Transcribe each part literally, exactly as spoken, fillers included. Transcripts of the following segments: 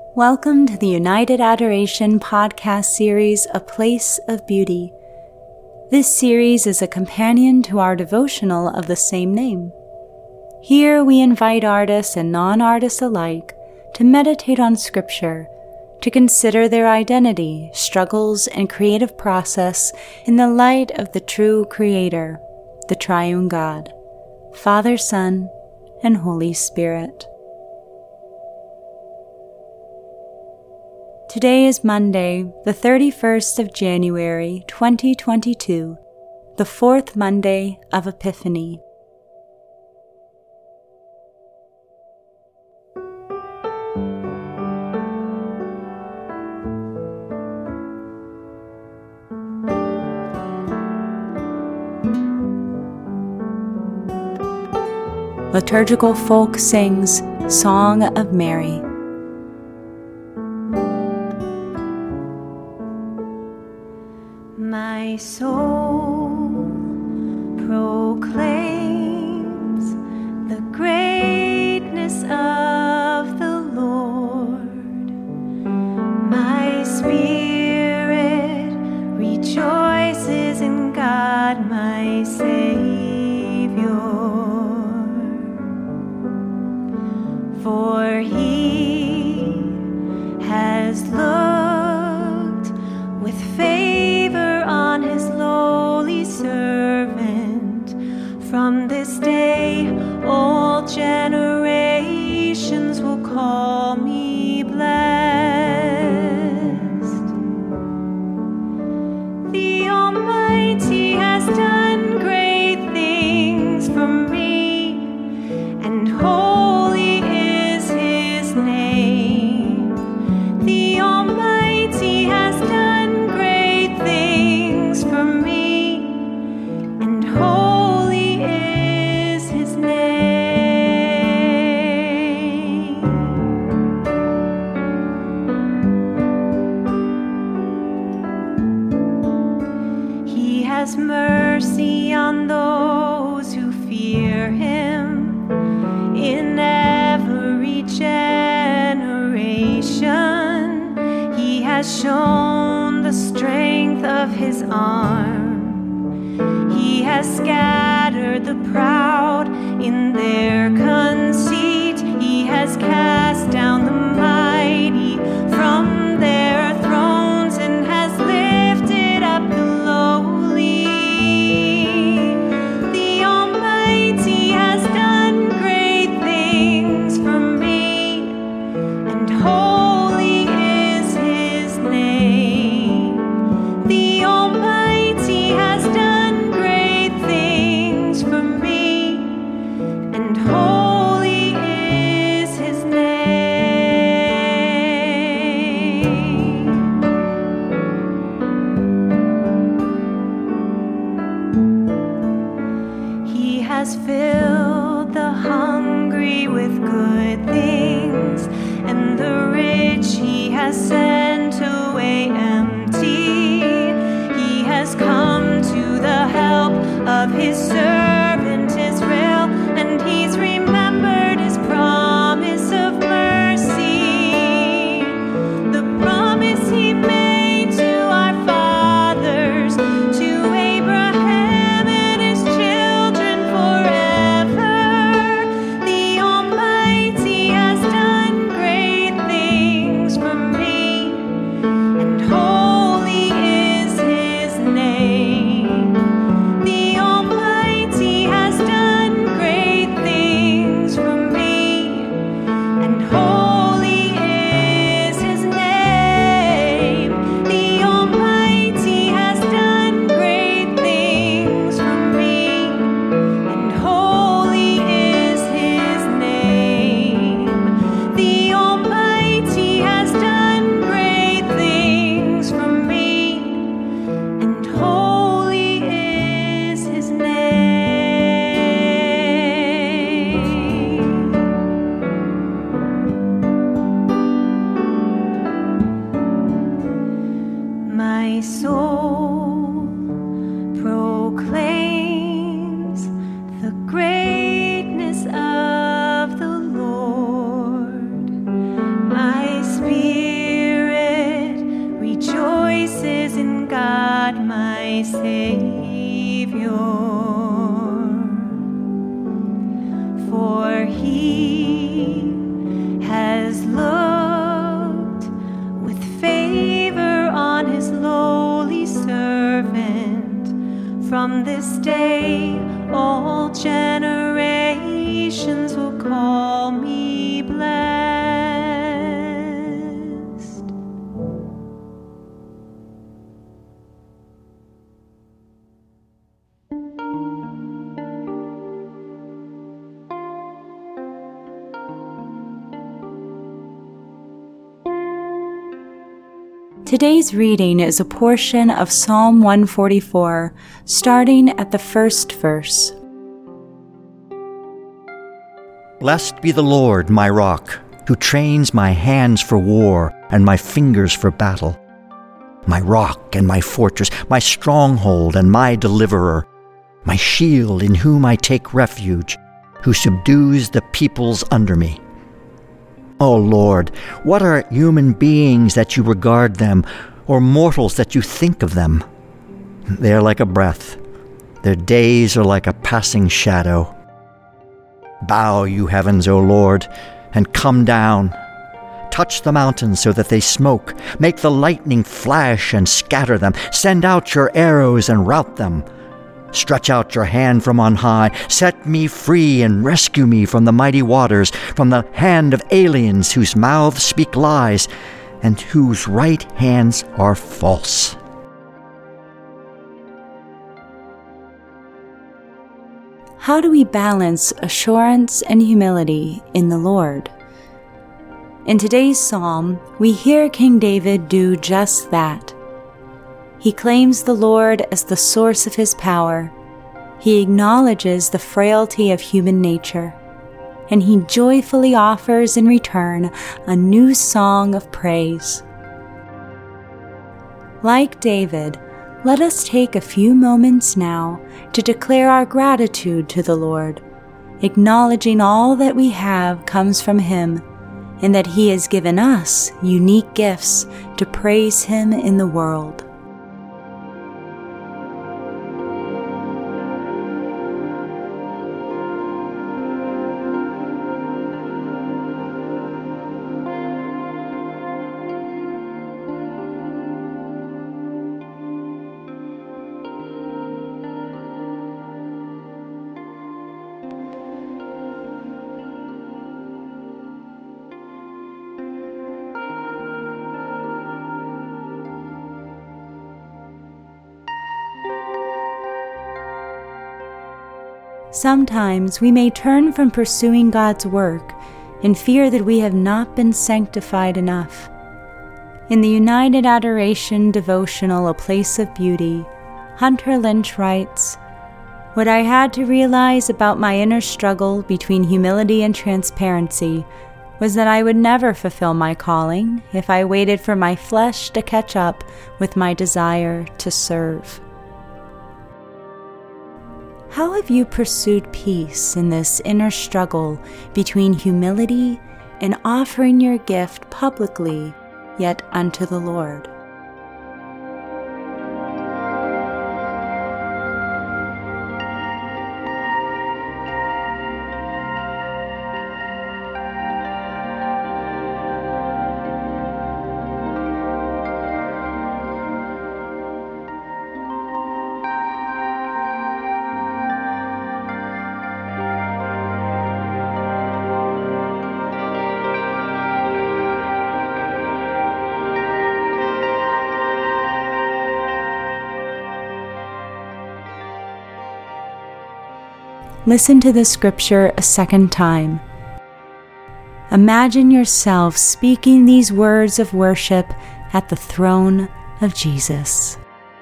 Welcome to the United Adoration podcast series, A Place of Beauty. This series is a companion to our devotional of the same name. Here we invite artists and non-artists alike to meditate on Scripture, to consider their identity, struggles, and creative process in the light of the true Creator, the Triune God, Father, Son, and Holy Spirit. Today is Monday, the thirty-first of January, twenty twenty-two, the fourth Monday of Epiphany. Liturgical folk sings Song of Mary. My soul proclaims the greatness of the Lord. My spirit rejoices in God, my Savior. For He has looked with favor on His lowly servant. From this day all generations will call me blessed. The Almighty has done great things for me, and holy is His name. The Almighty has done great things for me, and holy is His name. He has mercy on those who fear Him in every generation. He has shown the strength of His arm. He has scattered the proud in their conceit. He has cast down the mighty from their thrones and has lifted up the lowly. The Almighty has done great things for me, and holy is His name. The Almighty has done great things for me, and holy is His name. He has filled the hungry with good things, and the rich He has sent away empty. He has come to the help of His servant Israel, and He's remembered His promise of mercy, the promise He made to our fathers, to Abraham and his children forever. The Almighty has done great things for me, and holy is His name. The Almighty has done great things for me, and holy is His name. The Almighty has done great things for me, and holy is His name. The Almighty has done great things for me, and holy is His name. My soul proclaims the greatness of the Lord. My spirit my Savior, for He has looked with favor on His lowly servant. From this day all generations will call me blessed. Today's reading is a portion of Psalm one forty-four, starting at the first verse. Blessed be the Lord, my rock, who trains my hands for war and my fingers for battle. My rock and my fortress, my stronghold and my deliverer, my shield in whom I take refuge, who subdues the peoples under me. O Lord, what are human beings that you regard them, or mortals that you think of them? They are like a breath. Their days are like a passing shadow. Bow, you heavens, O Lord, and come down. Touch the mountains so that they smoke. Make the lightning flash and scatter them. Send out your arrows and rout them. Stretch out your hand from on high. Set me free and rescue me from the mighty waters, from the hand of aliens whose mouths speak lies and whose right hands are false. How do we balance assurance and humility in the Lord? In today's psalm, we hear King David do just that. He claims the Lord as the source of his power. He acknowledges the frailty of human nature, and he joyfully offers in return a new song of praise. Like David, let us take a few moments now to declare our gratitude to the Lord, acknowledging all that we have comes from Him, and that He has given us unique gifts to praise Him in the world. Sometimes we may turn from pursuing God's work in fear that we have not been sanctified enough. In the United Adoration devotional, A Place of Beauty, Hunter Lynch writes, "What I had to realize about my inner struggle between humility and transparency was that I would never fulfill my calling if I waited for my flesh to catch up with my desire to serve." How have you pursued peace in this inner struggle between humility and offering your gift publicly, yet unto the Lord? Listen to the scripture a second time. Imagine yourself speaking these words of worship at the throne of Jesus.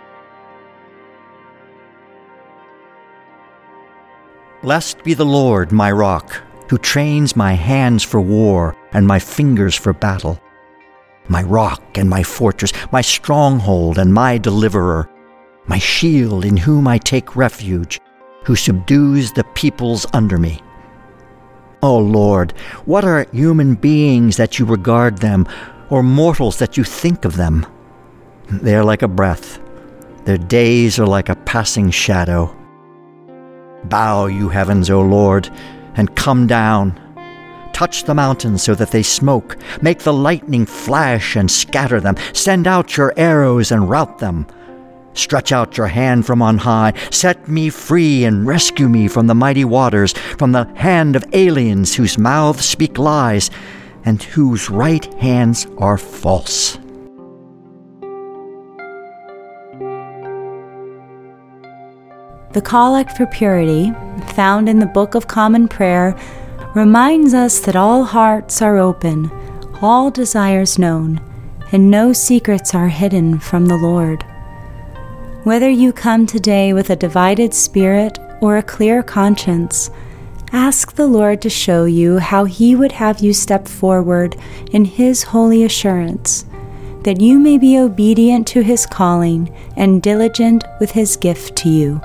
Blessed be the Lord, my rock, who trains my hands for war and my fingers for battle. My rock and my fortress, my stronghold and my deliverer, my shield in whom I take refuge, who subdues the peoples under me. O Lord, what are human beings that you regard them, or mortals that you think of them? They are like a breath. Their days are like a passing shadow. Bow, you heavens, O Lord, and come down. Touch the mountains so that they smoke. Make the lightning flash and scatter them. Send out your arrows and rout them. Stretch out your hand from on high. Set me free and rescue me from the mighty waters, from the hand of aliens whose mouths speak lies and whose right hands are false. The Collect for Purity, found in the Book of Common Prayer, reminds us that all hearts are open, all desires known, and no secrets are hidden from the Lord. Whether you come today with a divided spirit or a clear conscience, ask the Lord to show you how He would have you step forward in His holy assurance, that you may be obedient to His calling and diligent with His gift to you.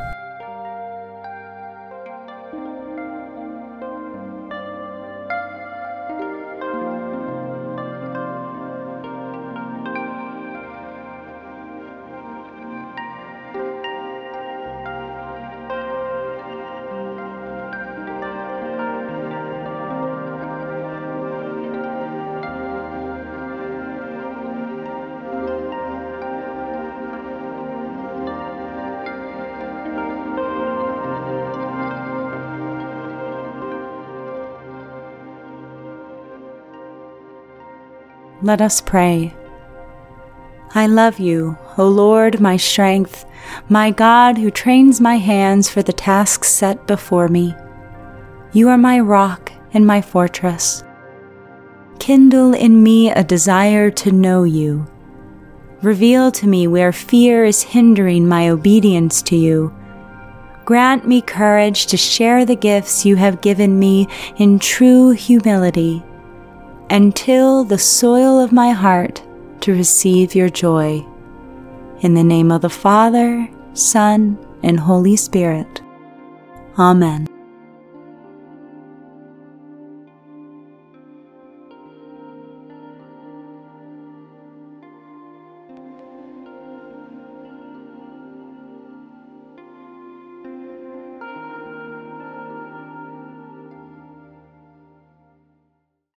Let us pray. I love you, O Lord, my strength, my God who trains my hands for the tasks set before me. You are my rock and my fortress. Kindle in me a desire to know you. Reveal to me where fear is hindering my obedience to you. Grant me courage to share the gifts you have given me in true humility, and till the soil of my heart to receive your joy. In the name of the Father, Son, and Holy Spirit. Amen.